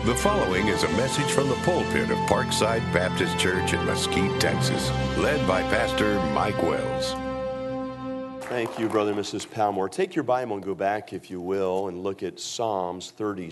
The following is a message from the pulpit of Parkside Baptist Church in Mesquite, Texas, led by Pastor Mike Wells. Thank you, Brother and Mrs. Palmore. Take your Bible and go back, if you will, and look at Psalms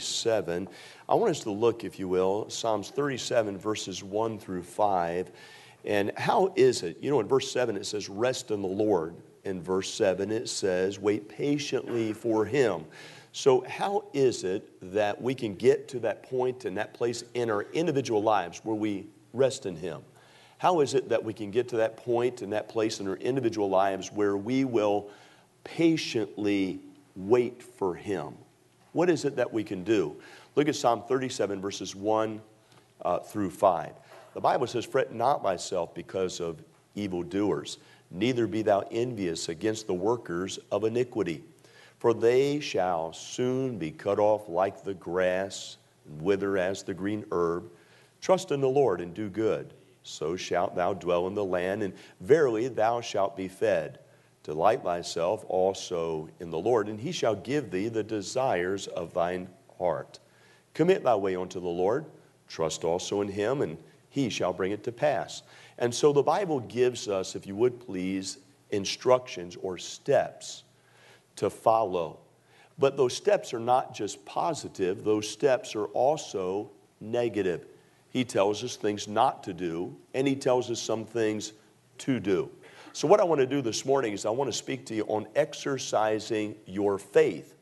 37. I want us to look, if you will, Psalms 37, verses 1 through 5. And how is it? You know, in verse 7 it says, rest in the Lord. In verse 7 it says, wait patiently for Him. So how is it that we can get to that point and that place in our individual lives where we rest in Him? How is it that we can get to that point and that place in our individual lives where we will patiently wait for Him? What is it that we can do? Look at Psalm 37, verses 1 through 5. The Bible says, fret not thyself because of evildoers, neither be thou envious against the workers of iniquity. For they shall soon be cut off like the grass, and wither as the green herb. Trust in the Lord and do good, so shalt thou dwell in the land, and verily thou shalt be fed. Delight thyself also in the Lord, and He shall give thee the desires of thine heart. Commit thy way unto the Lord, trust also in Him, and He shall bring it to pass. And so the Bible gives us, if you would please, instructions or steps to follow. But those steps are not just positive, those steps are also negative. He tells us things not to do, and He tells us some things to do. So what I want to do this morning is I want to speak to you on exercising your faith.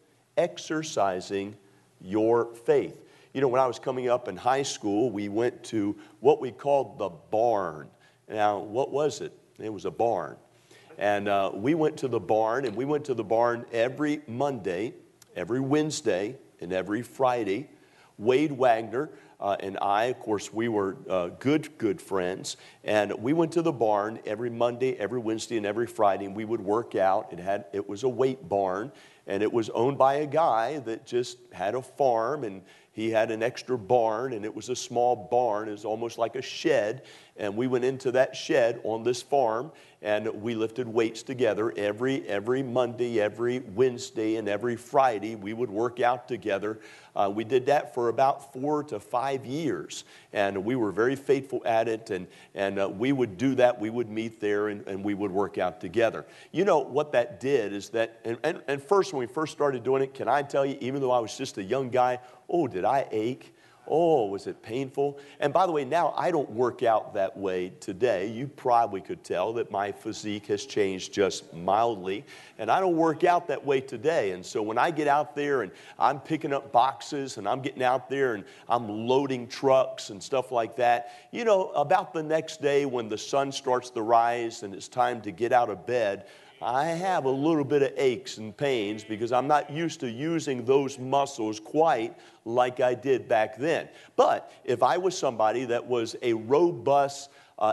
Exercising your faith. You know, when I was coming up in high school, we went to what we called the barn. Now, what was it? It was a barn. And we went to the barn, and we went to the barn every Monday, every Wednesday, and every Friday. Wade Wagner and I, of course, we were good friends. And we went to the barn every Monday, every Wednesday, and every Friday, and we would work out. It was a weight barn, and it was owned by a guy that just had a farm, and he had an extra barn, and it was a small barn. It was almost like a shed. And we went into that shed on this farm, and we lifted weights together every Monday, every Wednesday, and every Friday. We would work out together. We did that for about 4 to 5 years, and we were very faithful at it, and we would do that. We would meet there, and we would work out together. You know, what that did is that, and first, when we first started doing it, can I tell you, even though I was just a young guy, oh, did I ache? Oh, was it painful? And by the way, now I don't work out that way today. You probably could tell that my physique has changed just mildly. And I don't work out that way today. And so when I get out there and I'm picking up boxes and I'm getting out there and I'm loading trucks and stuff like that, you know, about the next day when the sun starts to rise and it's time to get out of bed, I have a little bit of aches and pains because I'm not used to using those muscles quite like I did back then. But if I was somebody that was a robust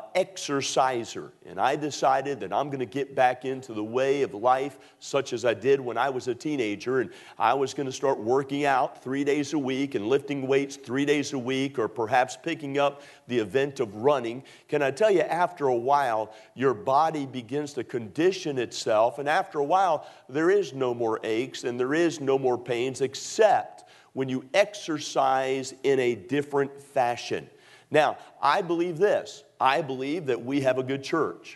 exerciser, and I decided that I'm going to get back into the way of life such as I did when I was a teenager, and I was going to start working out 3 days a week and lifting weights 3 days a week, or perhaps picking up the event of running, can I tell you, after a while, your body begins to condition itself, and after a while, there is no more aches and there is no more pains except when you exercise in a different fashion. Now, I believe this. I believe that we have a good church.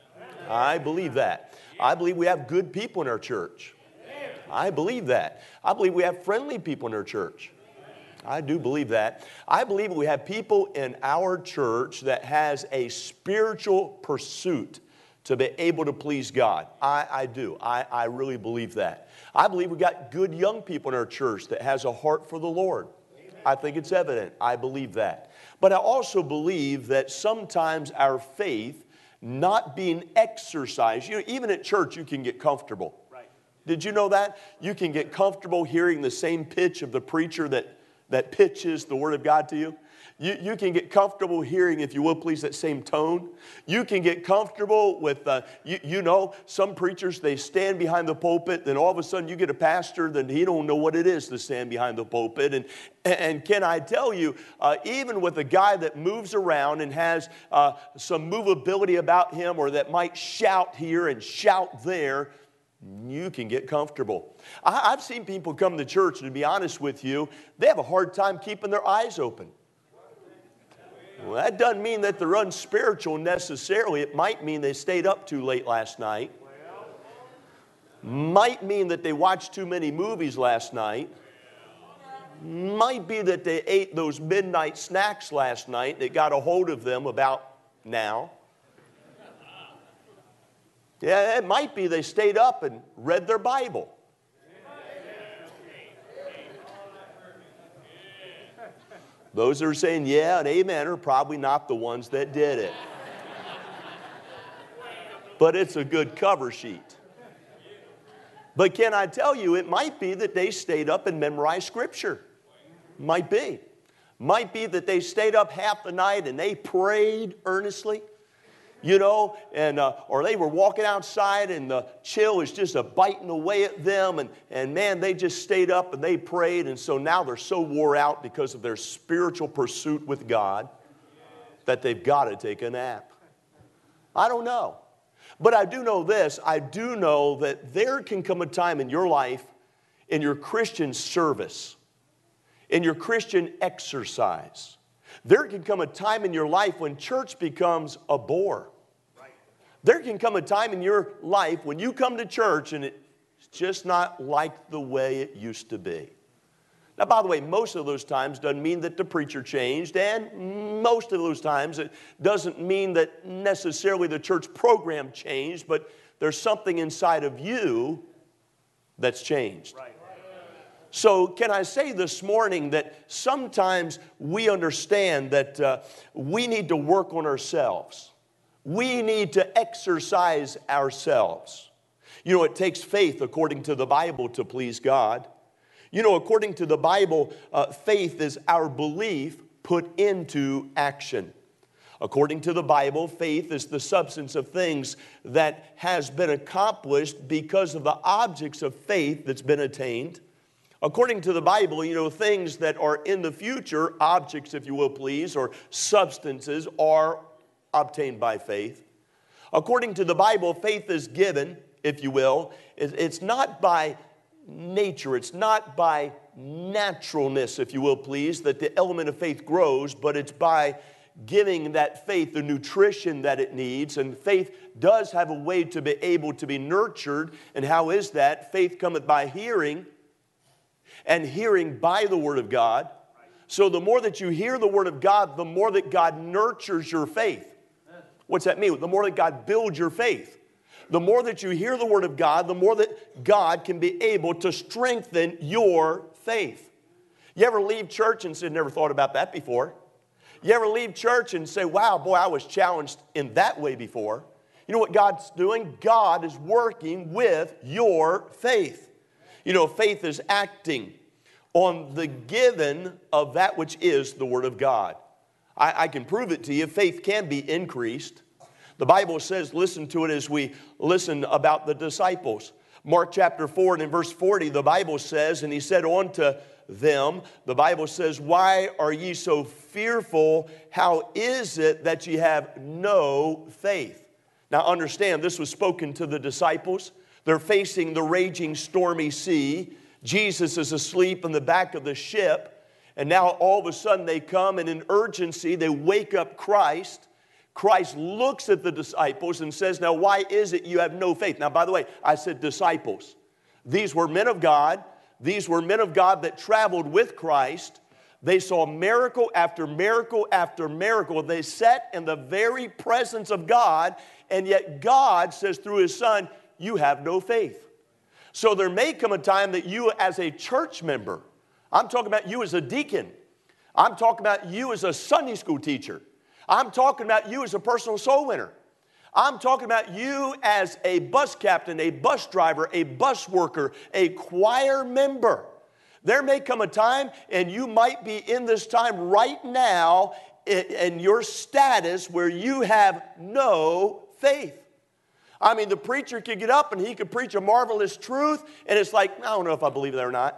I believe that. I believe we have good people in our church. I believe that. I believe we have friendly people in our church. I do believe that. I believe we have people in our church that has a spiritual pursuit to be able to please God. I do. I really believe that. I believe we got good young people in our church that has a heart for the Lord. I think it's evident. I believe that. But I also believe that sometimes our faith not being exercised, you know, even at church you can get comfortable. Right. Did you know that? You can get comfortable hearing the same pitch of the preacher that pitches the Word of God to you. You can get comfortable hearing, if you will please, that same tone. You can get comfortable with, you know, some preachers, they stand behind the pulpit, then all of a sudden you get a pastor, then he don't know what it is to stand behind the pulpit. And can I tell you, even with a guy that moves around and has some movability about him, or that might shout here and shout there, you can get comfortable. I've seen people come to church, and to be honest with you, they have a hard time keeping their eyes open. Well, that doesn't mean that they're unspiritual necessarily. It might mean they stayed up too late last night. Might mean that they watched too many movies last night. Might be that they ate those midnight snacks last night that got a hold of them about now. Yeah, it might be they stayed up and read their Bible. Those that are saying yeah and amen are probably not the ones that did it. But it's a good cover sheet. But can I tell you, it might be that they stayed up and memorized Scripture. Might be. Might be that they stayed up half the night and they prayed earnestly. You know, and or they were walking outside and the chill is just biting away at them. And man, they just stayed up and they prayed. And so now they're so wore out because of their spiritual pursuit with God that they've got to take a nap. I don't know. But I do know this. I do know that there can come a time in your life, in your Christian service, in your Christian exercise, there can come a time in your life when church becomes a bore. There can come a time in your life when you come to church and it's just not like the way it used to be. Now, by the way, most of those times doesn't mean that the preacher changed, and most of those times it doesn't mean that necessarily the church program changed, but there's something inside of you that's changed. Right. So can I say this morning that sometimes we understand that we need to work on ourselves. We need to exercise ourselves. You know, it takes faith, according to the Bible, to please God. You know, according to the Bible, faith is our belief put into action. According to the Bible, faith is the substance of things that has been accomplished because of the objects of faith that's been attained. According to the Bible, you know, things that are in the future, objects, if you will please, or substances are obtained by faith. According to the Bible, faith is given, if you will. It's not by nature, it's not by naturalness, if you will please, that the element of faith grows, but it's by giving that faith the nutrition that it needs. And faith does have a way to be able to be nurtured. And how is that? Faith cometh by hearing, and hearing by the Word of God. So the more that you hear the Word of God, the more that God nurtures your faith. What's that mean? The more that God builds your faith. The more that you hear the Word of God, the more that God can be able to strengthen your faith. You ever leave church and say, never thought about that before? You ever leave church and say, wow, boy, I was challenged in that way before? You know what God's doing? God is working with your faith. You know, faith is acting on the given of that which is the Word of God. I can prove it to you. Faith can be increased. The Bible says, listen to it as we listen about the disciples. Mark chapter 4 and in verse 40, the Bible says, and he said unto them, the Bible says, why are ye so fearful? How is it that ye have no faith? Now understand, this was spoken to the disciples. They're facing the raging stormy sea. Jesus is asleep in the back of the ship. And now all of a sudden they come and in urgency they wake up Christ. Christ looks at the disciples and says, now why is it you have no faith? Now by the way, I said disciples. These were men of God. These were men of God that traveled with Christ. They saw miracle after miracle after miracle. They sat in the very presence of God, and yet God says through His Son, you have no faith. So there may come a time that you as a church member, I'm talking about you as a deacon, I'm talking about you as a Sunday school teacher, I'm talking about you as a personal soul winner, I'm talking about you as a bus captain, a bus driver, a bus worker, a choir member. There may come a time, and you might be in this time right now in your status where you have no faith. I mean, the preacher could get up and he could preach a marvelous truth, and it's like, I don't know if I believe that or not.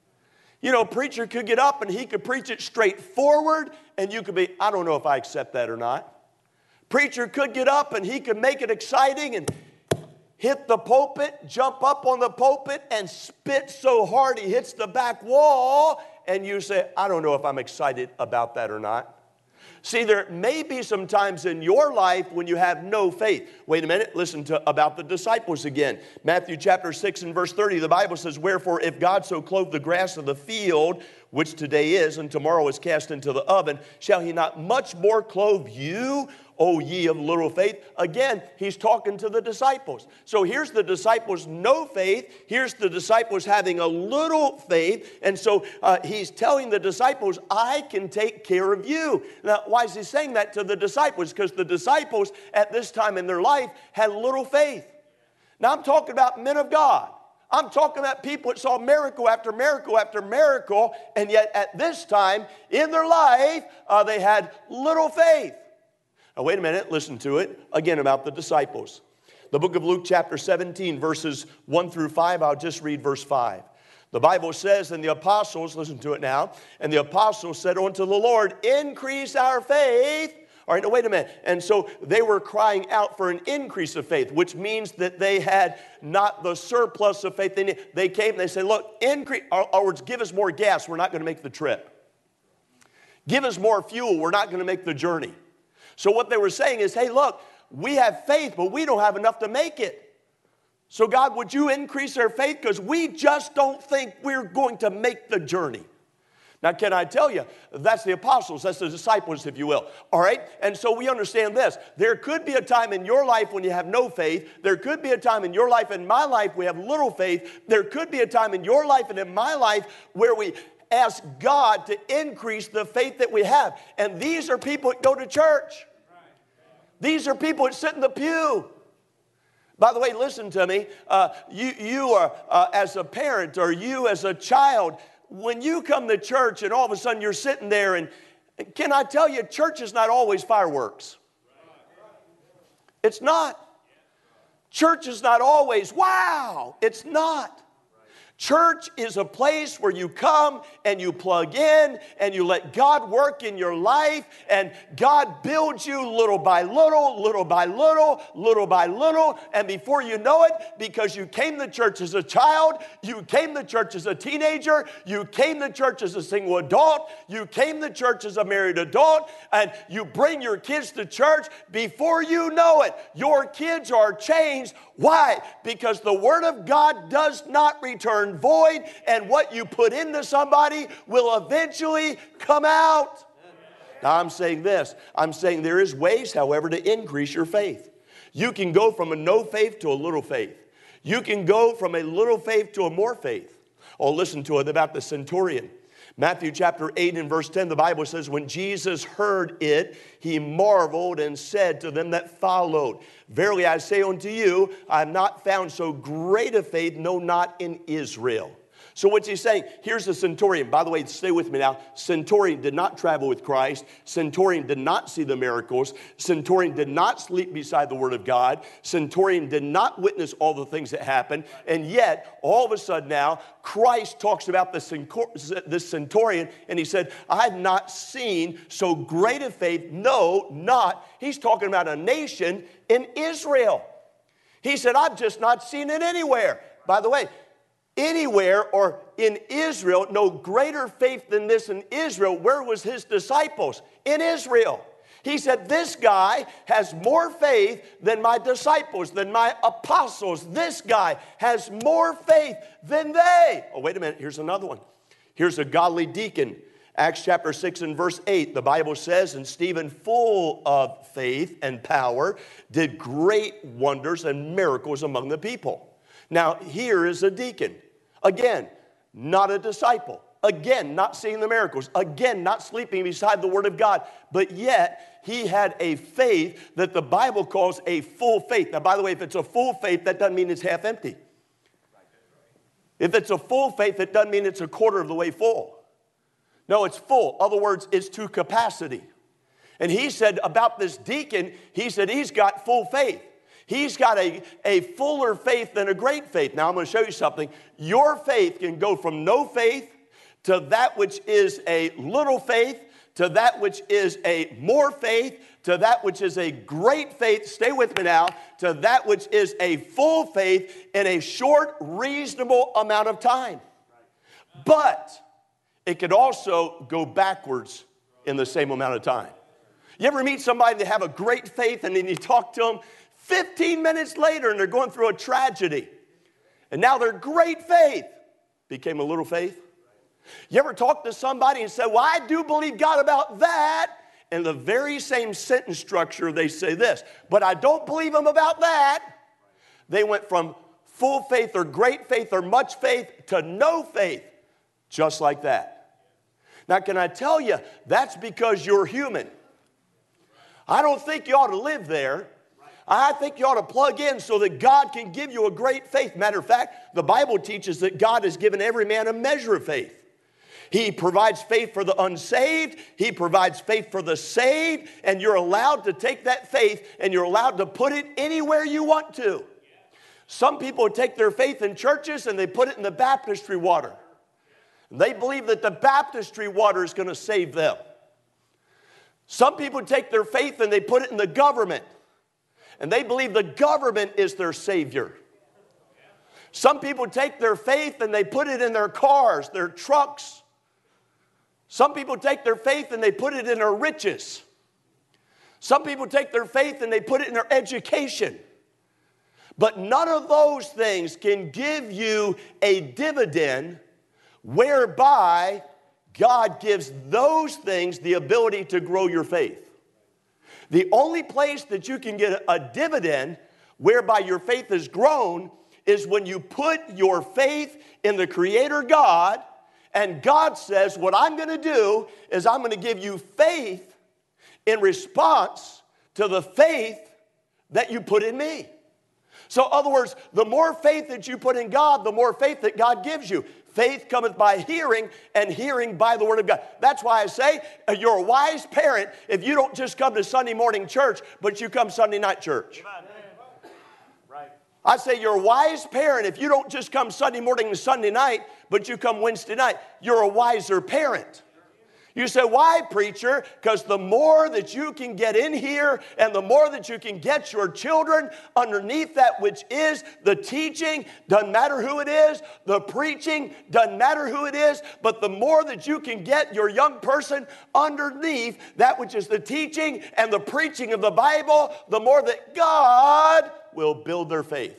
You know, preacher could get up and he could preach it straightforward, and you could be, I don't know if I accept that or not. Preacher could get up and he could make it exciting, and hit the pulpit, jump up on the pulpit, and spit so hard he hits the back wall, and you say, I don't know if I'm excited about that or not. See, there may be some times in your life when you have no faith. Wait a minute, listen to about the disciples again. Matthew chapter 6 and verse 30, the Bible says, wherefore if God so clothe the grass of the field, which today is and tomorrow is cast into the oven, shall he not much more clothe you, O ye of little faith? Again, he's talking to the disciples. So here's the disciples' no faith. Here's the disciples having a little faith. And so he's telling the disciples, I can take care of you. Now, why is he saying that to the disciples? Because the disciples at this time in their life had little faith. Now, I'm talking about men of God. I'm talking about people that saw miracle after miracle after miracle, and yet at this time in their life, they had little faith. Now, wait a minute, listen to it again about the disciples. The book of Luke chapter 17, verses 1 through 5, I'll just read verse 5. The Bible says, and the apostles, listen to it now, and the apostles said unto the Lord, increase our faith. All right, now wait a minute. And so they were crying out for an increase of faith, which means that they had not the surplus of faith. They came and they said, look, increase, in other words, give us more gas, we're not going to make the trip. Give us more fuel, we're not going to make the journey. So what they were saying is, hey, look, we have faith, but we don't have enough to make it. So God, would you increase our faith? Because we just don't think we're going to make the journey. Now, can I tell you, that's the apostles, that's the disciples, if you will. All right? And so we understand this. There could be a time in your life when you have no faith. There could be a time in your life and my life we have little faith. There could be a time in your life and in my life where we ask God to increase the faith that we have. And these are people that go to church. These are people that sit in the pew. By the way, listen to me. You are, as a parent or you as a child, when you come to church and all of a sudden you're sitting there and can I tell you, church is not always fireworks. It's not. Church is not always, wow. It's not. Church is a place where you come and you plug in and you let God work in your life and God builds you little by little, little by little, little by little. And before you know it, because you came to church as a child, you came to church as a teenager, you came to church as a single adult, you came to church as a married adult, and you bring your kids to church, before you know it, your kids are changed. Why? Because the Word of God does not return void, and what you put into somebody will eventually come out. Now, I'm saying this. I'm saying there is ways, however, to increase your faith. You can go from a no faith to a little faith. You can go from a little faith to a more faith. Oh, listen to it about the centurion. Matthew chapter 8 and verse 10, the Bible says, when Jesus heard it, he marveled and said to them that followed, verily I say unto you, I have not found so great a faith, no, not in Israel. So what's he saying? Here's the centurion. By the way, stay with me now. Centurion did not travel with Christ. Centurion did not see the miracles. Centurion did not sleep beside the Word of God. Centurion did not witness all the things that happened. And yet, all of a sudden now, Christ talks about this centurion, and he said, I have not seen so great a faith. No, not. He's talking about a nation in Israel. He said, I've just not seen it anywhere. By the way, anywhere or in Israel, no greater faith than this in Israel. Where was his disciples? In Israel. He said, this guy has more faith than my disciples, than my apostles. This guy has more faith than they. Oh, wait a minute. Here's another one. Here's a godly deacon. Acts chapter 6 and verse 8, the Bible says, and Stephen, full of faith and power, did great wonders and miracles among the people. Now, here is a deacon. Again, not a disciple. Again, not seeing the miracles. Again, not sleeping beside the Word of God. But yet, he had a faith that the Bible calls a full faith. Now, by the way, if it's a full faith, that doesn't mean it's half empty. If it's a full faith, it doesn't mean it's a quarter of the way full. No, it's full. In other words, it's to capacity. And he said about this deacon, he said he's got full faith. He's got a fuller faith than a great faith. Now, I'm going to show you something. Your faith can go from no faith to that which is a little faith to that which is a more faith, to that which is a great faith, stay with me now, to that which is a full faith in a short, reasonable amount of time. But it could also go backwards in the same amount of time. You ever meet somebody that have a great faith and then you talk to them 15 minutes later and they're going through a tragedy. And now their great faith became a little faith. You ever talk to somebody and say, well, I do believe God about that. In the very same sentence structure, they say this, but I don't believe him about that. They went from full faith or great faith or much faith to no faith, just like that. Now, can I tell you, that's because you're human. I don't think you ought to live there. I think you ought to plug in so that God can give you a great faith. Matter of fact, the Bible teaches that God has given every man a measure of faith. He provides faith for the unsaved. He provides faith for the saved. And you're allowed to take that faith and you're allowed to put it anywhere you want to. Some people take their faith in churches and they put it in the baptistry water. They believe that the baptistry water is going to save them. Some people take their faith and they put it in the government. And they believe the government is their savior. Some people take their faith and they put it in their cars, their trucks. Some people take their faith and they put it in their riches. Some people take their faith and they put it in their education. But none of those things can give you a dividend whereby God gives those things the ability to grow your faith. The only place that you can get a dividend whereby your faith is grown is when you put your faith in the Creator God, and God says, what I'm going to do is I'm going to give you faith in response to the faith that you put in me. So in other words, the more faith that you put in God, the more faith that God gives you. Faith cometh by hearing, and hearing by the word of God. That's why I say you're a wise parent if you don't just come to Sunday morning church, but you come Sunday night church. Right. I say you're a wise parent if you don't just come Sunday morning and Sunday night, but you come Wednesday night. You're a wiser parent. You say, why, preacher? Because the more that you can get in here and the more that you can get your children underneath that which is the teaching, doesn't matter who it is, the preaching, doesn't matter who it is, but the more that you can get your young person underneath that which is the teaching and the preaching of the Bible, the more that God will build their faith.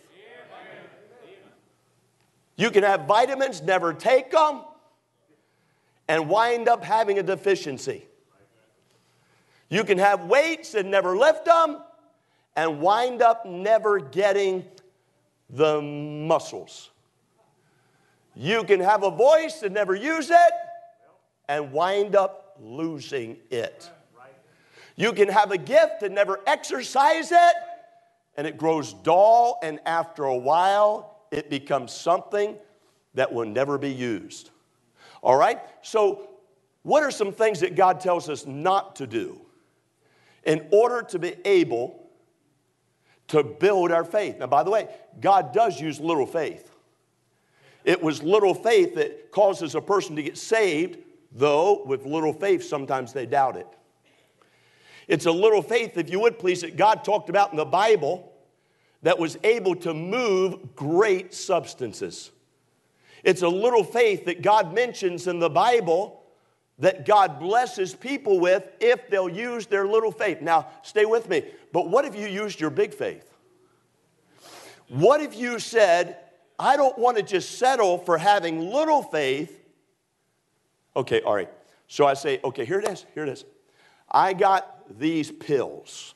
You can have vitamins, never take them, and wind up having a deficiency. You can have weights and never lift them and wind up never getting the muscles. You can have a voice and never use it and wind up losing it. You can have a gift and never exercise it, and it grows dull, and after a while it becomes something that will never be used. All right? So what are some things that God tells us not to do in order to be able to build our faith? Now, by the way, God does use little faith. It was little faith that causes a person to get saved, though with little faith, sometimes they doubt it. It's a little faith, if you would please, that God talked about in the Bible that was able to move great substances. It's a little faith that God mentions in the Bible that God blesses people with if they'll use their little faith. Now, stay with me. But what if you used your big faith? What if you said, I don't want to just settle for having little faith. Okay, all right. So I say, okay, here it is. Here it is. I got these pills.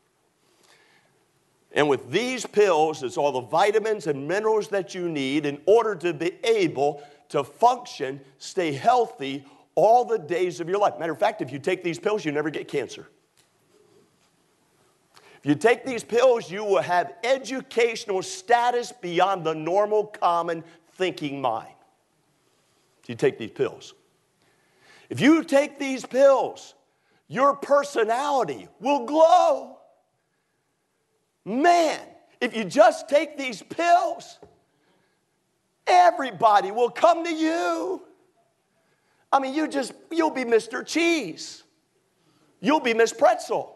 And with these pills, it's all the vitamins and minerals that you need in order to be able to function, stay healthy all the days of your life. Matter of fact, if you take these pills, you never get cancer. If you take these pills, you will have educational status beyond the normal, common thinking mind. If you take these pills. If you take these pills, your personality will glow. Man, if you just take these pills, everybody will come to you. I mean, you'll be Mr. Cheese. you'll be Miss Pretzel.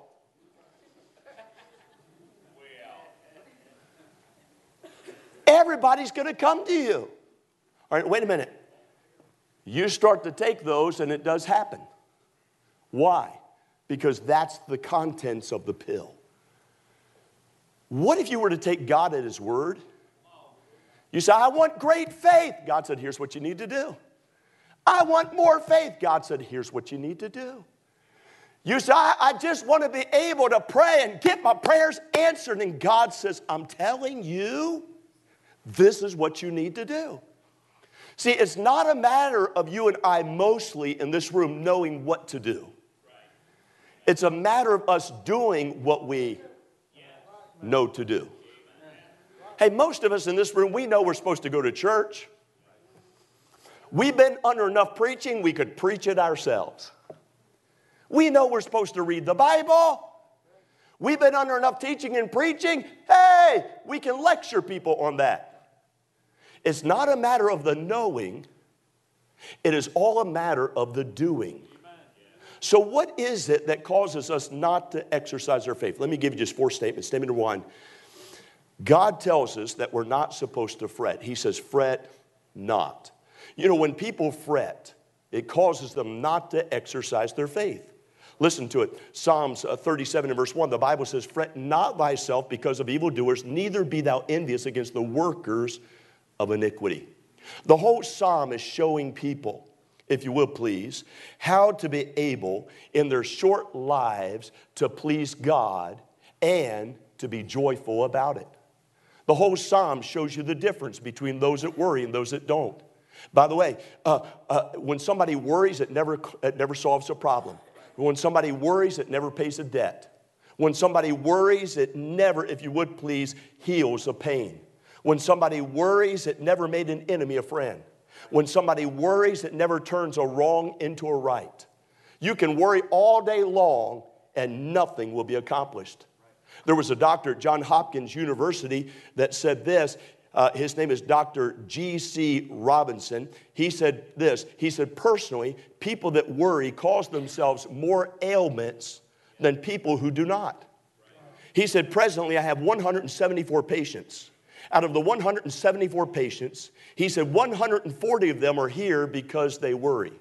Everybody's going to come to you. All right, wait a minute. You start to take those and it does happen. Why? Because that's the contents of the pill. What if you were to take God at His word? You say, I want great faith. God said, here's what you need to do. I want more faith. God said, here's what you need to do. You say, I just want to be able to pray and get my prayers answered. And God says, I'm telling you, this is what you need to do. See, it's not a matter of you and I mostly in this room knowing what to do. It's a matter of us doing what we know to do. Hey, most of us in this room, we know we're supposed to go to church. We've been under enough preaching, we could preach it ourselves. We know we're supposed to read the Bible. We've been under enough teaching and preaching. Hey, we can lecture people on that. It's not a matter of the knowing. It is all a matter of the doing. So what is it that causes us not to exercise our faith? Let me give you just 4 statements. Statement number 1, God tells us that we're not supposed to fret. He says, fret not. You know, when people fret, it causes them not to exercise their faith. Listen to it. Psalms 37 and verse 1, the Bible says, fret not thyself because of evildoers, neither be thou envious against the workers of iniquity. The whole psalm is showing people, if you will please, how to be able in their short lives to please God and to be joyful about it. The whole psalm shows you the difference between those that worry and those that don't. By the way, when somebody worries, it never solves a problem. When somebody worries, it never pays a debt. When somebody worries, it never, if you would please, heals a pain. When somebody worries, it never made an enemy a friend. When somebody worries, it never turns a wrong into a right. You can worry all day long and nothing will be accomplished. There was a doctor at Johns Hopkins University that said this. His name is Dr. G.C. Robinson. He said this. He said, personally, people that worry cause themselves more ailments than people who do not. He said, presently, I have 174 patients. Out of the 174 patients, he said 140 of them are here because they worry.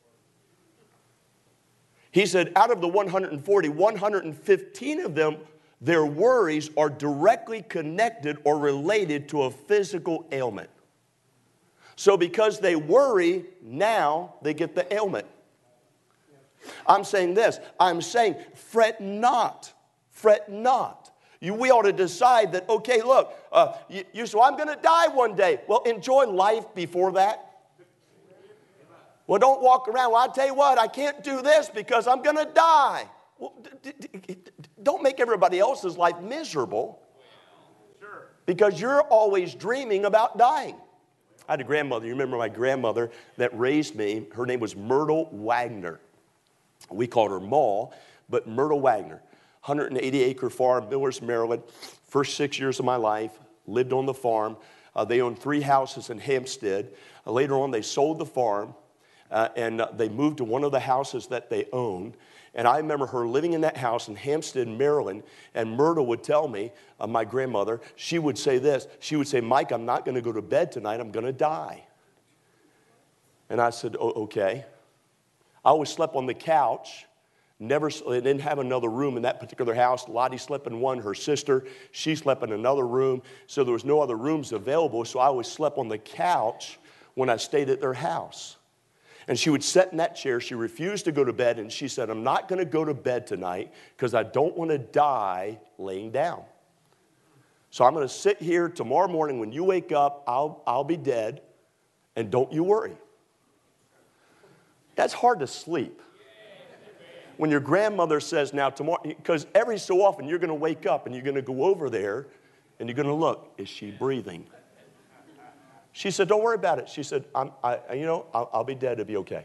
He said out of the 140, 115 of them, their worries are directly connected or related to a physical ailment. So because they worry, now they get the ailment. I'm saying this. I'm saying fret not. Fret not. We ought to decide that, okay, look, so I'm going to die one day. Well, enjoy life before that. Well, don't walk around. Well, I'll tell you what, I can't do this because I'm going to die. Well, don't make everybody else's life miserable because you're always dreaming about dying. I had a grandmother. You remember my grandmother that raised me? Her name was Myrtle Wagner. We called her Ma, but Myrtle Wagner. 180-acre farm, Millers, Maryland. First 6 years of my life, lived on the farm. They owned 3 houses in Hampstead. Later on, they sold the farm, and they moved to one of the houses that they owned. And I remember her living in that house in Hampstead, Maryland, and Myrtle would tell me, my grandmother, she would say this. She would say, Mike, I'm not going to go to bed tonight. I'm going to die. And I said, oh, okay. I always slept on the couch. They didn't have another room in that particular house. Lottie slept in one. Her sister, she slept in another room. So there was no other rooms available. So I always slept on the couch when I stayed at their house. And she would sit in that chair. She refused to go to bed. And she said, I'm not going to go to bed tonight because I don't want to die laying down. So I'm going to sit here tomorrow morning. When you wake up, I'll be dead. And don't you worry. That's hard to sleep. When your grandmother says, now tomorrow, because every so often you're going to wake up and you're going to go over there and you're going to look, is she breathing? She said, don't worry about it. She said, I'll be dead, it'll be okay.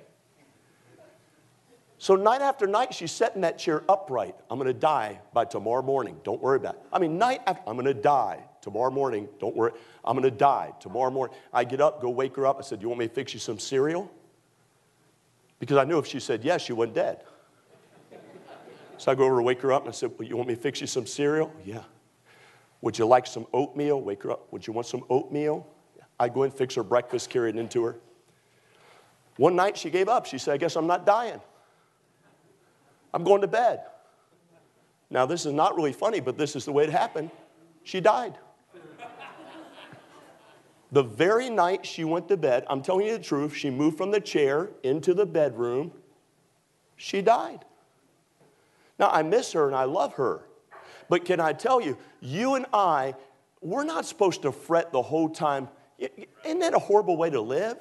So night after night, she's setting that chair upright. I'm going to die by tomorrow morning. Don't worry about it. Night after, I'm going to die tomorrow morning. Don't worry. I'm going to die tomorrow morning. I get up, go wake her up. I said, you want me to fix you some cereal? Because I knew if she said yes, she wasn't dead. So I go over to wake her up and I said, well, you want me to fix you some cereal? Yeah. Would you like some oatmeal? Wake her up. Would you want some oatmeal? I go and fix her breakfast, carry it into her. One night she gave up. She said, I guess I'm not dying. I'm going to bed. Now this is not really funny, but this is the way it happened. She died. The very night she went to bed, I'm telling you the truth, she moved from the chair into the bedroom. She died. Now, I miss her and I love her. But can I tell you, you and I, we're not supposed to fret the whole time. Isn't that a horrible way to live?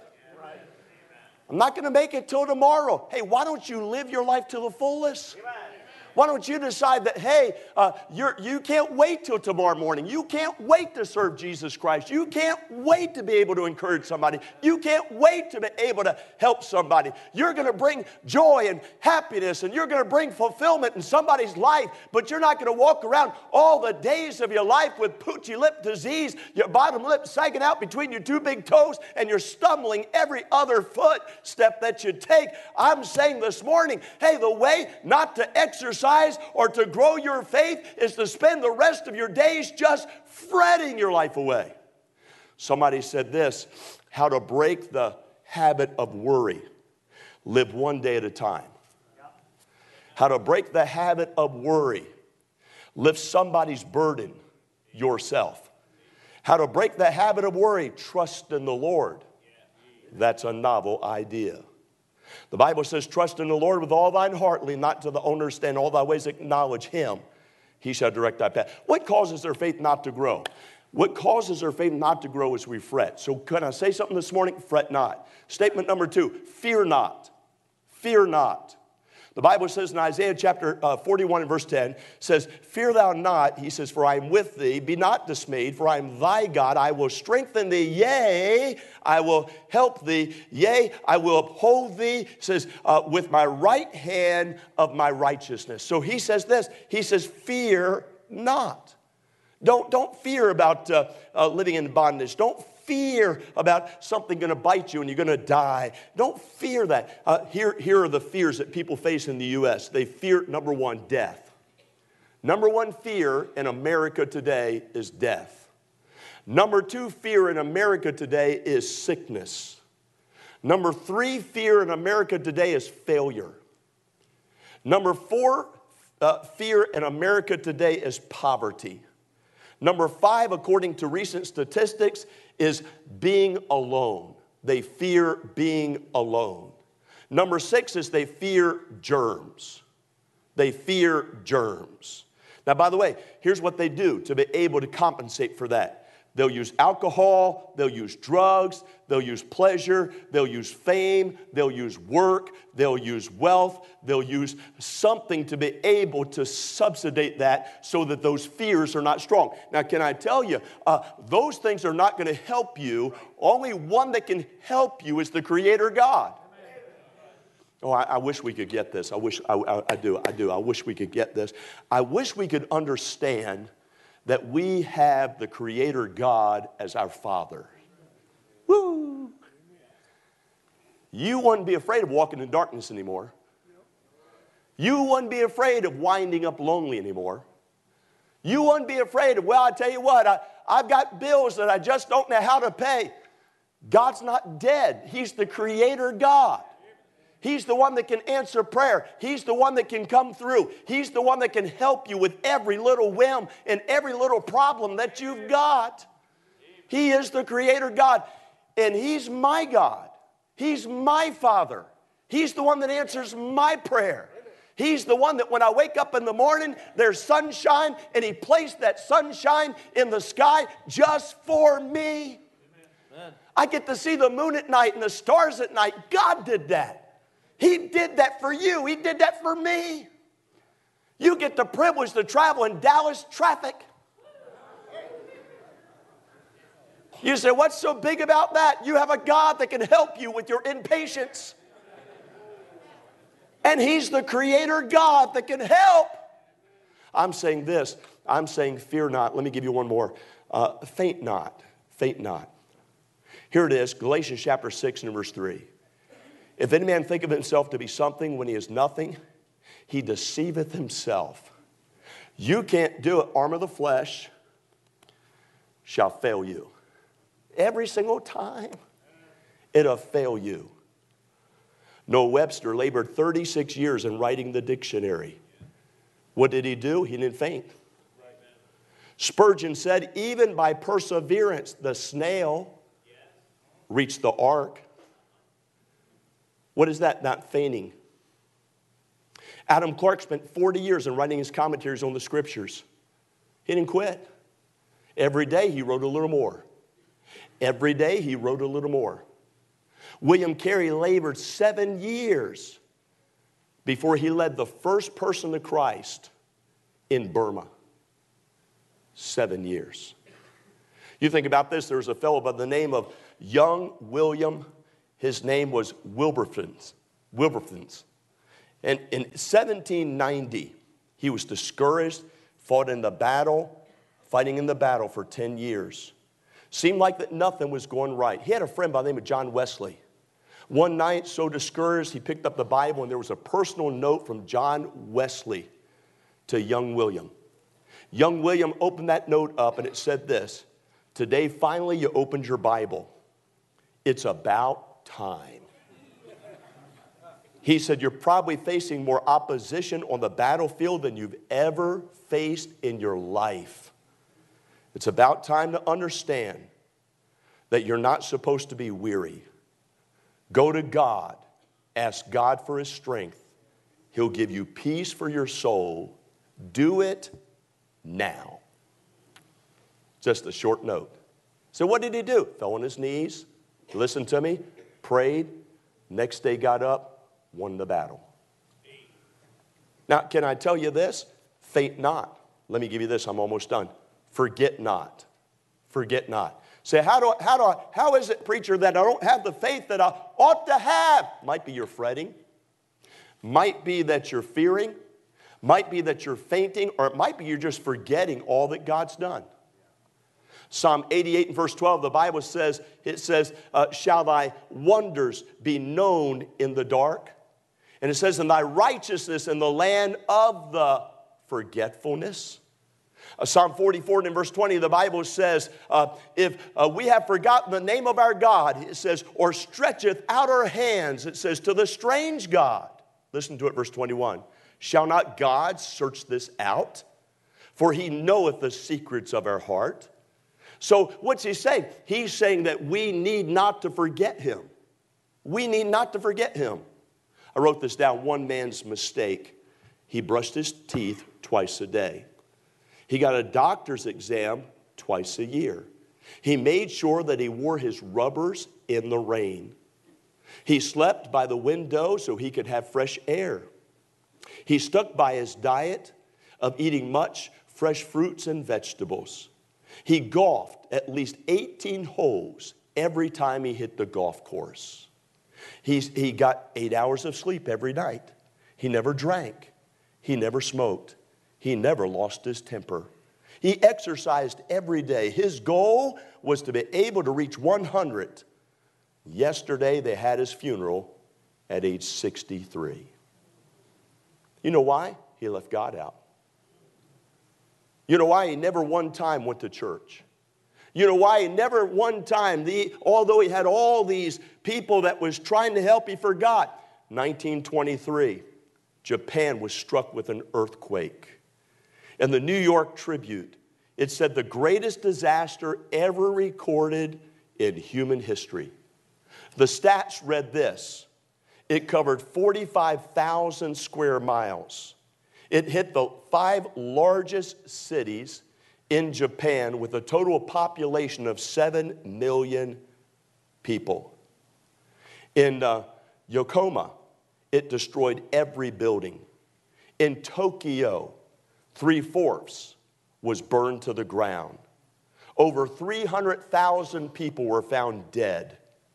I'm not going to make it till tomorrow. Hey, why don't you live your life to the fullest? Why don't you decide that, hey, you can't wait till tomorrow morning. You can't wait to serve Jesus Christ. You can't wait to be able to encourage somebody. You can't wait to be able to help somebody. You're going to bring joy and happiness, and you're going to bring fulfillment in somebody's life, but you're not going to walk around all the days of your life with poochy lip disease, your bottom lip sagging out between your two big toes, and you're stumbling every other footstep that you take. I'm saying this morning, hey, the way not to exercise or to grow your faith is to spend the rest of your days just fretting your life away. Somebody said this, how to break the habit of worry. Live one day at a time. How to break the habit of worry. Lift somebody's burden yourself. How to break the habit of worry. Trust in the Lord. That's a novel idea. The Bible says, trust in the Lord with all thine heart, lean not to the understand, all thy ways acknowledge him. He shall direct thy path. What causes their faith not to grow? What causes their faith not to grow is we fret. So can I say something this morning? Fret not. Statement number 2, fear not. Fear not. The Bible says in Isaiah chapter 41 and verse 10, says, fear thou not, he says, for I am with thee. Be not dismayed, for I am thy God. I will strengthen thee, yea, I will help thee. Yea, I will uphold thee, says, with my right hand of my righteousness. So he says this, he says, fear not. Don't fear about living in bondage. Don't fear about something going to bite you and you're going to die. Don't fear that. Here are the fears that people face in the U.S. They fear, number 1, death. Number 1 fear in America today is death. Number 2 fear in America today is sickness. Number 3 fear in America today is failure. Number 4 fear in America today is poverty. Number 5, according to recent statistics, is being alone. They fear being alone. Number 6 is they fear germs. They fear germs. Now, by the way, here's what they do to be able to compensate for that. They'll use alcohol, they'll use drugs, they'll use pleasure, they'll use fame, they'll use work, they'll use wealth, they'll use something to be able to subsidiate that so that those fears are not strong. Now, can I tell you, those things are not going to help you. Only one that can help you is the Creator God. Oh, I wish we could get this. I do. I wish we could get this. I wish we could understand that we have the Creator God as our Father. Woo! You wouldn't be afraid of walking in darkness anymore. You wouldn't be afraid of winding up lonely anymore. You wouldn't be afraid of, well, I tell you what, I've got bills that I just don't know how to pay. God's not dead. He's the Creator God. He's the one that can answer prayer. He's the one that can come through. He's the one that can help you with every little whim and every little problem that you've got. He is the Creator God, and He's my God. He's my Father. He's the one that answers my prayer. He's the one that when I wake up in the morning, there's sunshine, and He placed that sunshine in the sky just for me. Amen. I get to see the moon at night and the stars at night. God did that. He did that for you. He did that for me. You get the privilege to travel in Dallas traffic. You say, what's so big about that? You have a God that can help you with your impatience. And He's the Creator God that can help. I'm saying this. I'm saying fear not. Let me give you one more. Faint not. Faint not. Here it is, Galatians chapter 6 and verse 3. If any man think of himself to be something when he is nothing, he deceiveth himself. You can't do it. Arm of the flesh shall fail you. Every single time, it'll fail you. Noah Webster labored 36 years in writing the dictionary. What did he do? He didn't faint. Spurgeon said, even by perseverance, the snail reached the ark. What is that? Not fainting. Adam Clarke spent 40 years in writing his commentaries on the scriptures. He didn't quit. Every day he wrote a little more. Every day he wrote a little more. William Carey labored 7 years before he led the first person to Christ in Burma. 7 years. You think about this, there was a fellow by the name of Young William. His name was Wilberforce. And in 1790, he was discouraged, fighting in the battle for 10 years. Seemed like that nothing was going right. He had a friend by the name of John Wesley. One night, so discouraged, he picked up the Bible, and there was a personal note from John Wesley to young William. Young William opened that note up, and it said this: today, finally, you opened your Bible. It's about time. He said, you're probably facing more opposition on the battlefield than you've ever faced in your life. It's about time to understand that you're not supposed to be weary. Go to God. Ask God for his strength. He'll give you peace for your soul. Do it now. Just a short note. So what did he do? Fell on his knees, listened to me, prayed. Next day got up, won the battle. Now, can I tell you this? Faint not. Let me give you this. I'm almost done. Forget not. Forget not. Say, how is it, preacher, that I don't have the faith that I ought to have? Might be you're fretting. Might be that you're fearing. Might be that you're fainting. Or it might be you're just forgetting all that God's done. Psalm 88 and verse 12, the Bible says, shall thy wonders be known in the dark? And it says, and thy righteousness in the land of the forgetfulness. Psalm 44 and verse 20, the Bible says, if we have forgotten the name of our God, it says, or stretcheth out our hands, it says, to the strange God. Listen to it, verse 21. Shall not God search this out? For he knoweth the secrets of our heart. So what's he saying? He's saying that we need not to forget him. We need not to forget him. I wrote this down, one man's mistake. He brushed his teeth twice a day. He got a doctor's exam twice a year. He made sure that he wore his rubbers in the rain. He slept by the window so he could have fresh air. He stuck by his diet of eating much fresh fruits and vegetables. He golfed at least 18 holes every time he hit the golf course. He got 8 hours of sleep every night. He never drank. He never smoked. He never lost his temper. He exercised every day. His goal was to be able to reach 100. Yesterday, they had his funeral at age 63. You know why? He left God out. You know why? He never one time went to church. You know why? He never one time, although he had all these people that was trying to help, he forgot. 1923, Japan was struck with an earthquake. In the New York Tribune, it said the greatest disaster ever recorded in human history. The stats read this. It covered 45,000 square miles. It hit the 5 largest cities in Japan with a total population of 7 million people. In Yokohama, it destroyed every building. In Tokyo, 3/4 was burned to the ground. Over 300,000 people were found dead.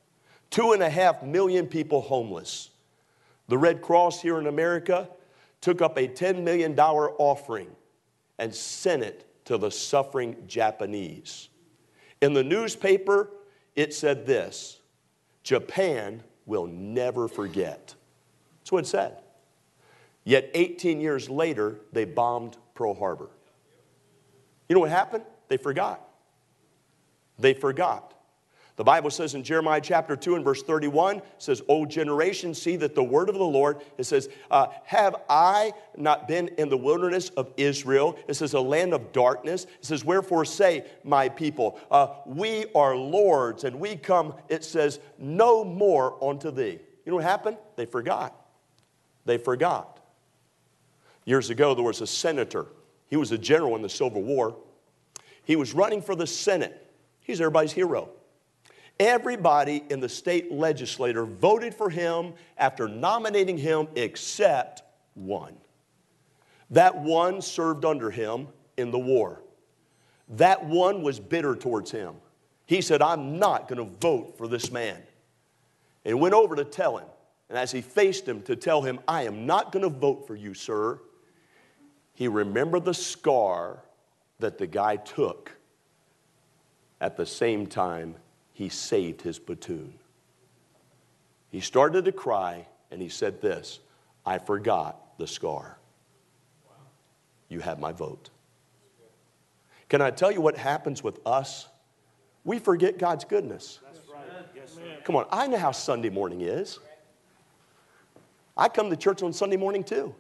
2.5 million people homeless. The Red Cross here in America took up a $10 million offering and sent it to the suffering Japanese. In the newspaper, it said this: Japan will never forget. That's what it said. Yet 18 years later, they bombed Pearl Harbor. You know what happened? They forgot. They forgot. The Bible says in Jeremiah chapter 2 and verse 31, says, O generation, see that the word of the Lord, it says, have I not been in the wilderness of Israel? It says, a land of darkness. It says, wherefore say, my people, we are lords, and we come, it says, no more unto thee. You know what happened? They forgot. They forgot. Years ago, there was a senator. He was a general in the Civil War. He was running for the Senate. He's everybody's hero. Everybody in the state legislature voted for him after nominating him except one. That one served under him in the war. That one was bitter towards him. He said, I'm not going to vote for this man. And went over to tell him. And as he faced him to tell him, I am not going to vote for you, sir, he remembered the scar that the guy took at the same time he saved his platoon. He started to cry, and he said this, I forgot the scar. You have my vote. Can I tell you what happens with us? We forget God's goodness. That's right. Yes, Come on, I know how Sunday morning is. I come to church on Sunday morning too.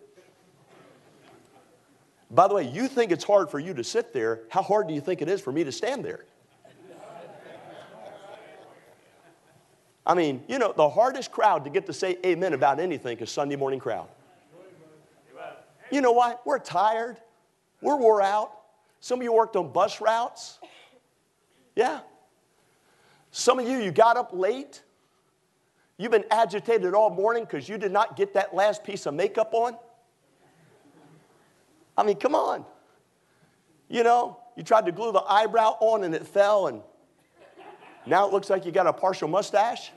By the way, you think it's hard for you to sit there. How hard do you think it is for me to stand there? I mean, you know, the hardest crowd to get to say amen about anything is Sunday morning crowd. You know why? We're tired. We're wore out. Some of you worked on bus routes. Yeah. Some of you got up late. You've been agitated all morning because you did not get that last piece of makeup on. I mean, come on. You know, you tried to glue the eyebrow on and it fell, and now it looks like you got a partial mustache.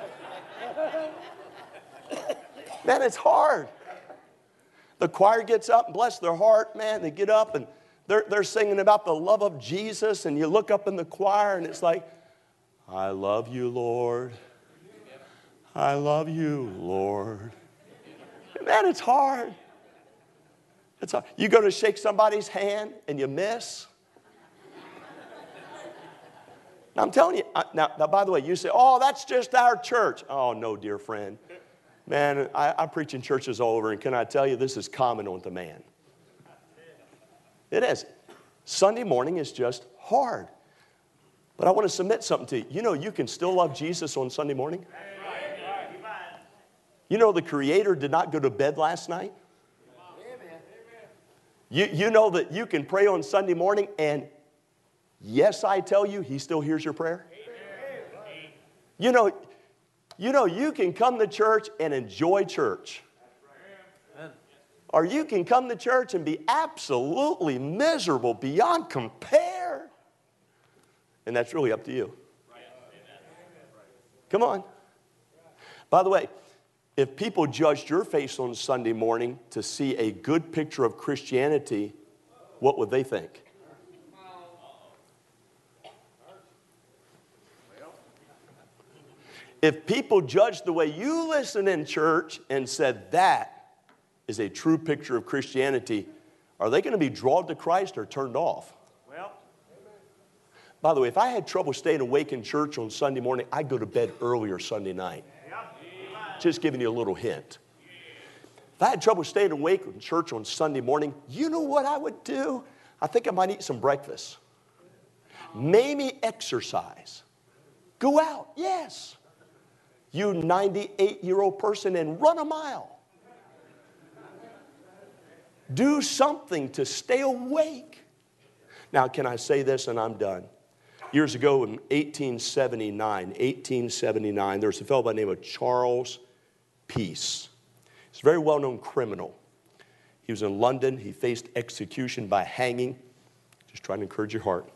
Man, it's hard. The choir gets up, and bless their heart, man, they get up and they're singing about the love of Jesus, and you look up in the choir and it's like, I love you, Lord. I love you, Lord. Man, it's hard. It's hard. You go to shake somebody's hand and you miss. Now, I'm telling you, now, by the way, you say, oh, that's just our church. Oh, no, dear friend. Man, I preach in churches all over, and can I tell you, this is common on demand. It is. Sunday morning is just hard. But I want to submit something to you. You know, you can still love Jesus on Sunday morning. You know, the Creator did not go to bed last night. You know that you can pray on Sunday morning, and yes, I tell you, He still hears your prayer. You know, you can come to church and enjoy church. Or you can come to church and be absolutely miserable beyond compare. And that's really up to you. Come on. By the way, if people judged your face on Sunday morning to see a good picture of Christianity, what would they think? If people judged the way you listen in church and said that is a true picture of Christianity, are they going to be drawn to Christ or turned off? Well, by the way, if I had trouble staying awake in church on Sunday morning, I'd go to bed earlier Sunday night. Just giving you a little hint. If I had trouble staying awake in church on Sunday morning, you know what I would do? I think I might eat some breakfast. Maybe exercise. Go out, yes. You 98-year-old person, and run a mile. Do something to stay awake. Now, can I say this and I'm done? Years ago in 1879, there was a fellow by the name of Charles Peace. He's a very well-known criminal. He was in London. He faced execution by hanging. Just trying to encourage your heart.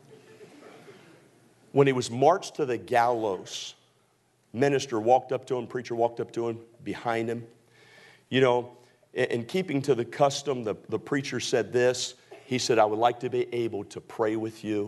When he was marched to the gallows, minister walked up to him, preacher walked up to him, behind him. You know, in keeping to the custom, the preacher said this. He said, I would like to be able to pray with you.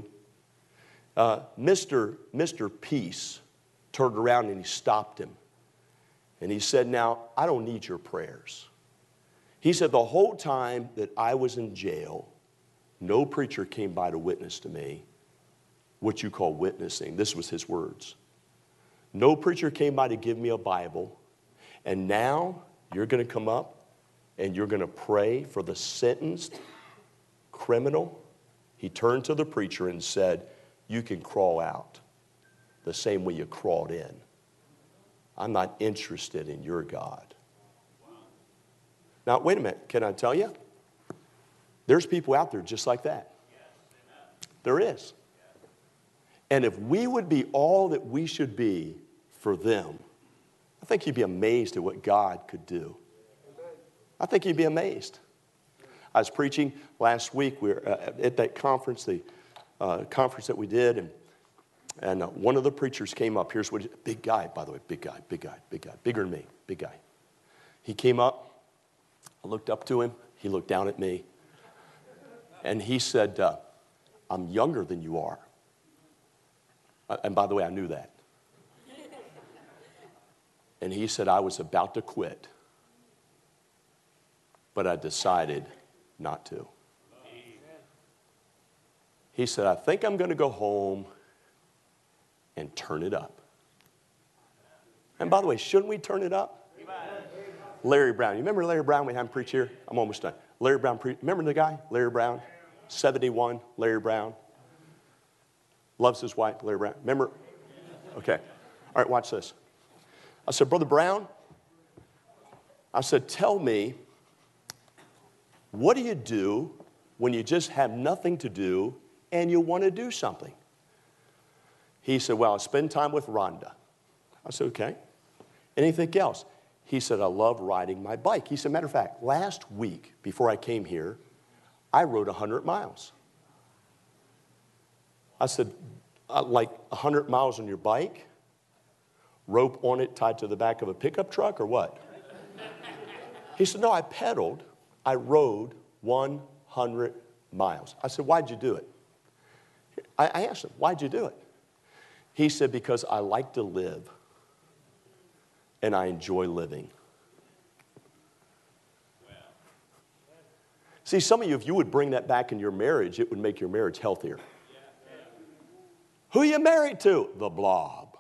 Mr. Peace turned around and he stopped him. And he said, now, I don't need your prayers. He said, the whole time that I was in jail, no preacher came by to witness to me, what you call witnessing. This was his words. No preacher came by to give me a Bible, and now you're going to come up and you're going to pray for the sentenced criminal. He turned to the preacher and said, you can crawl out the same way you crawled in. I'm not interested in your God. Now, wait a minute. Can I tell you? There's people out there just like that. There is. And if we would be all that we should be for them, I think you'd be amazed at what God could do. I think you'd be amazed. I was preaching last week. We were at that conference, the conference that we did, and one of the preachers came up. Here's what, big guy, by the way, big guy, bigger than me, big guy. He came up. I looked up to him. He looked down at me. And he said, I'm younger than you are. And by the way, I knew that. And he said, I was about to quit, but I decided not to. He said, I think I'm going to go home and turn it up. And by the way, shouldn't we turn it up? Larry Brown. You remember Larry Brown? We had him preach here. I'm almost done. Larry Brown. Remember the guy? Larry Brown? 71, Larry Brown. Loves his wife, Larry Brown. Remember? Okay. All right, watch this. I said, Brother Brown, I said, tell me, what do you do when you just have nothing to do and you want to do something? He said, well, I spend time with Rhonda. I said, okay. Anything else? He said, I love riding my bike. He said, matter of fact, last week before I came here, I rode 100 miles. I said, like 100 miles on your bike? Rope on it tied to the back of a pickup truck or what? He said, no, I pedaled. I rode 100 miles. I said, why'd you do it? I asked him, why'd you do it? He said, because I like to live and I enjoy living. See, some of you, if you would bring that back in your marriage, it would make your marriage healthier. Who are you married to? The Blob.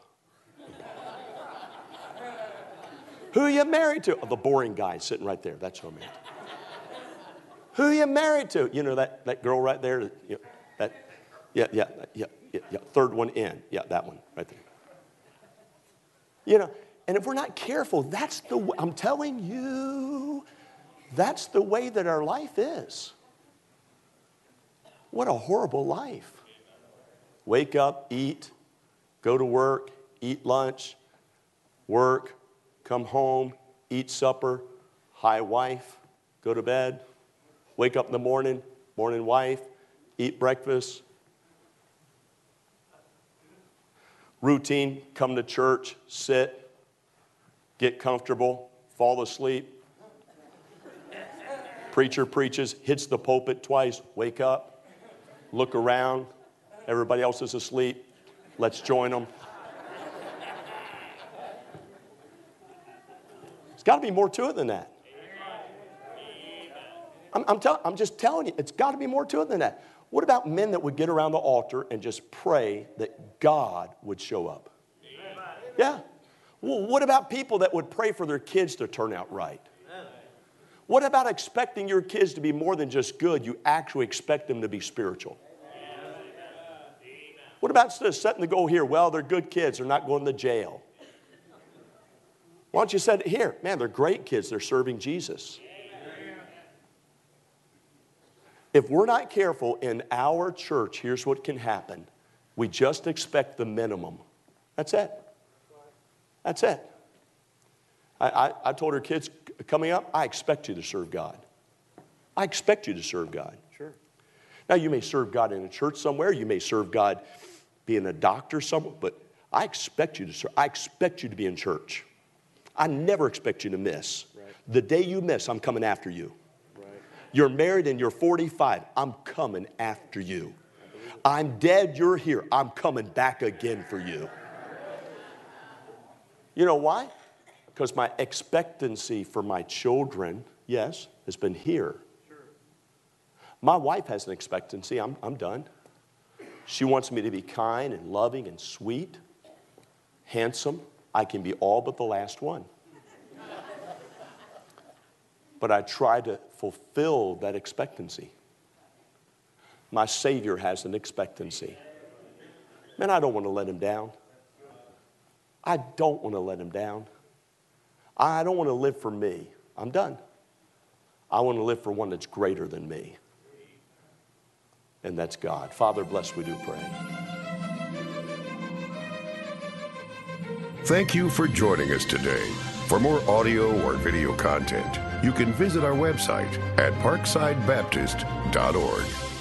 Who are you married to? Oh, the boring guy sitting right there. That's who I'm married to. Who are you married to? You know that girl right there? Yeah. Third one in. Yeah, that one right there. You know, and if we're not careful, that's the way, I'm telling you, that's the way that our life is. What a horrible life. Wake up, eat, go to work, eat lunch, work, come home, eat supper, hi wife, go to bed, wake up in the morning, morning wife, eat breakfast. Routine, come to church, sit, get comfortable, fall asleep. Preacher preaches, hits the pulpit twice, wake up, look around, everybody else is asleep, let's join them. There's got to be more to it than that. I'm just telling you, it's got to be more to it than that. What about men that would get around the altar and just pray that God would show up? Yeah. Well, what about people that would pray for their kids to turn out right? What about expecting your kids to be more than just good? You actually expect them to be spiritual. What about instead of setting the goal here, well, they're good kids, they're not going to jail. Why don't you set it here? Man, they're great kids, they're serving Jesus. If we're not careful in our church, here's what can happen. We just expect the minimum. That's it. That's it. I told her kids, coming up, I expect you to serve God. I expect you to serve God. Sure. Now, you may serve God in a church somewhere. You may serve God being a doctor somewhere. But I expect you to serve. I expect you to be in church. I never expect you to miss. Right. The day you miss, I'm coming after you. Right. You're married and you're 45. I'm coming after you. I'm dead. You're here. I'm coming back again for you. You know why? Because my expectancy for my children Yes, it's been here. My wife has an expectancy. I'm done. She wants me to be kind and loving and sweet, handsome. I can be all but the last one. But I try to fulfill that expectancy. My Savior has an expectancy. Man, I don't want to let him down. I don't want to let him down. I don't want to live for me. I'm done. I want to live for one that's greater than me. And that's God. Father, bless, we do pray. Thank you for joining us today. For more audio or video content, you can visit our website at parksidebaptist.org.